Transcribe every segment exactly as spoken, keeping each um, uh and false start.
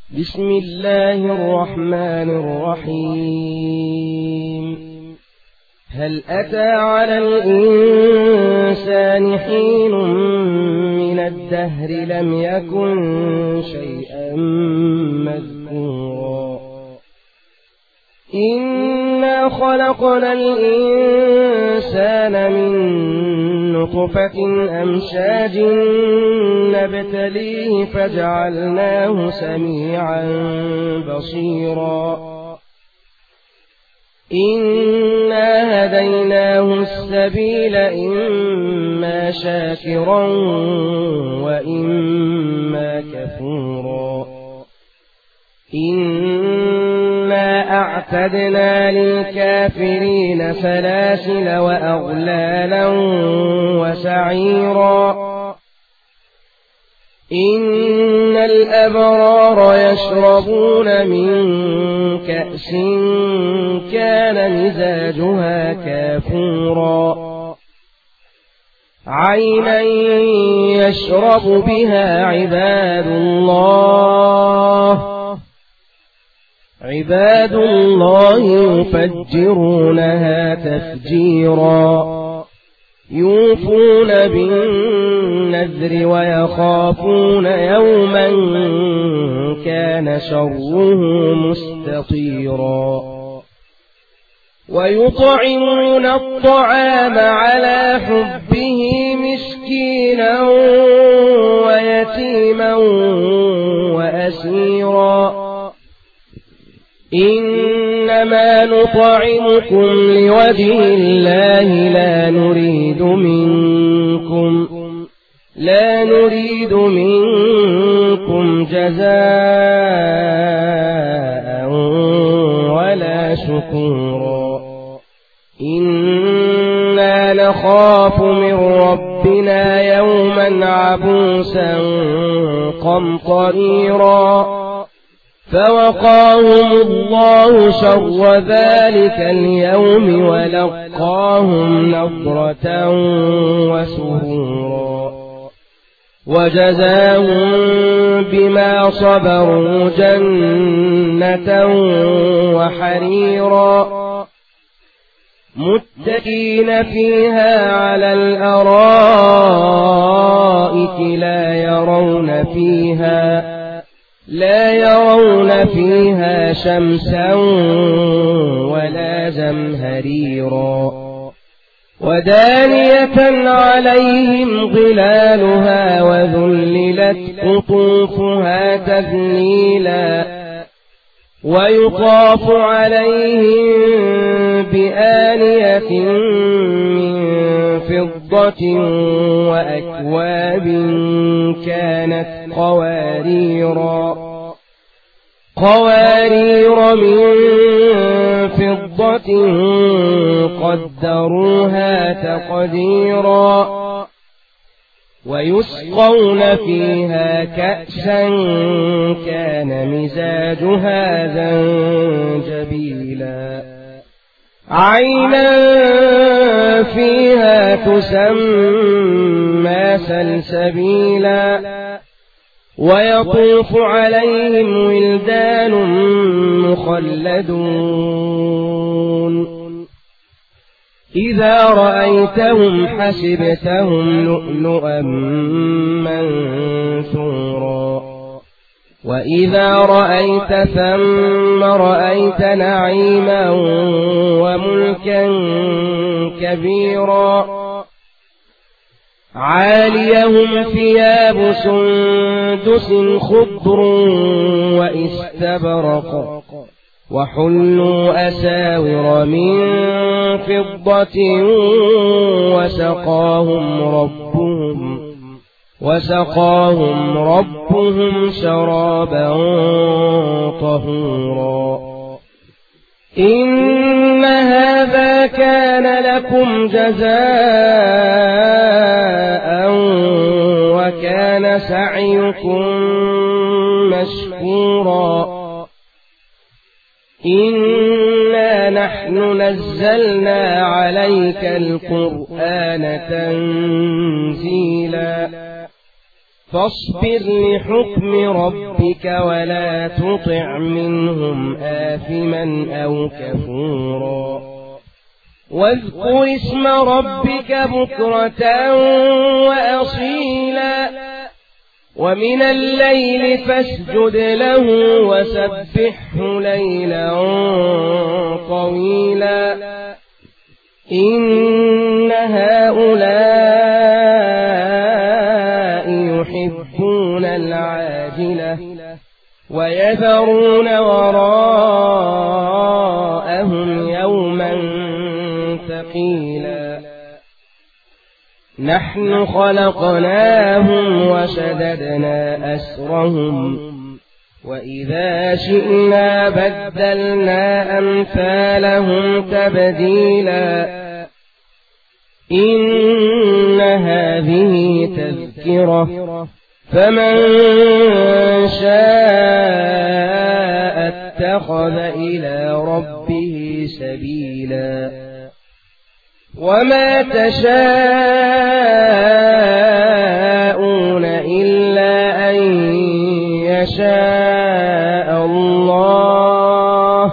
بسم الله الرحمن الرحيم. هل أتى على الإنسان حين من الدهر لم يكن شيئا مذكورا إنا خلقنا الإنسان من نطفة أمشاج نبتليه فجعلناه سميعا بصيرا إنا هديناه السبيل إما شاكرا وإما كفورا إنا أعتدنا للكافرين سلاسل وأغلالا وسعيرا إن الأبرار يشربون من كأس كان مزاجها كافورا عينا يشرب بها عباد الله عباد الله يفجرونها تفجيرا يوفون بالنذر ويخافون يوما كان شره مستطيرا ويطعمون الطعام على حبه مسكينا ويتيما وأسيرا إنما نطعمكم لوجه الله لا نريد منكم لا نريد منكم جزاء ولا شكورا إنا نخاف من ربنا يوما عبوسا قمطريرا فوقاهم الله شر ذلك اليوم ولقاهم نضرة وسرورا وجزاهم بما صبروا جنة وحريرا متكئين فيها على الأرائك لا يرون فيها لا يرون فيها شمسا ولا زمهريرا ودانية عليهم ظلالها وذللت قطوفها تذليلا ويطاف عليهم بآنية من فضة وأكواب كانت قواريرا قوارير من فضة قدروها تقديرا ويسقون فيها كأسا كان مزاجها زنجبيلا عينا فيها تسمى سلسبيلا ويطوف عليهم ولدان مخلدون إذا رأيتهم حسبتهم لؤلؤا منثورا وإذا رأيت ثم رأيت نعيما وملكا كبيرا عاليهم ثياب سندس خضر واستبرق وحلوا أساور من فضة وسقاهم ربهم وسقاهم ربهم شرابا طهورا إن هذا كان لكم جزاء وكان سعيكم مشكورا إنا نحن نزلنا عليك القرآن تنزيلا فاصبر لحكم ربك ولا تطع منهم آثما أو كفورا واذكر اسم ربك بكرة وأصيلا ومن الليل فاسجد له وسبحه ليلا طويلا إن هؤلاء يحبون العاجلة ويذرون وراءهم يوما ثقيلا نحن خلقناهم وشددنا أسرهم وإذا شئنا بدلنا أمثالهم تبديلا إن هذه تذكرة فمن شاء اتخذ إلى ربه سبيلا وما تشاءون إلا أن يشاء الله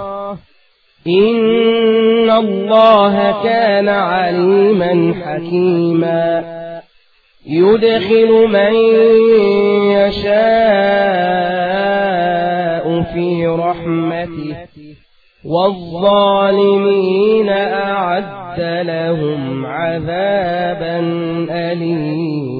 إن الله كان عليما حكيما يدخل من يشاء في رحمته والظالمين أعد لهم عذابا أليما.